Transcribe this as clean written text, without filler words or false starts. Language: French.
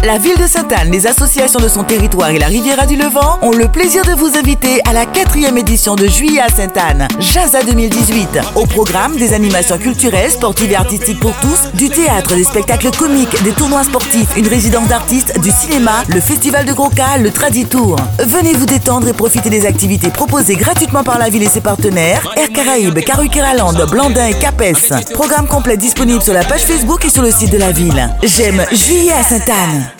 La ville de Sainte-Anne, les associations de son territoire et la Riviera du Levant ont le plaisir de vous inviter à la 4e édition de Juillet à Sainte-Anne, Jazza 2018. Au programme, des animations culturelles, sportives et artistiques pour tous, du théâtre, des spectacles comiques, des tournois sportifs, une résidence d'artistes, du cinéma, le festival de Gros-Cas, le Traditour. Venez vous détendre et profiter des activités proposées gratuitement par la ville et ses partenaires, Air Caraïbes, Caruqueraland, Blandin et Capes. Programme complet disponible sur la page Facebook et sur le site de la ville. J'aime Juillet à Sainte-Anne.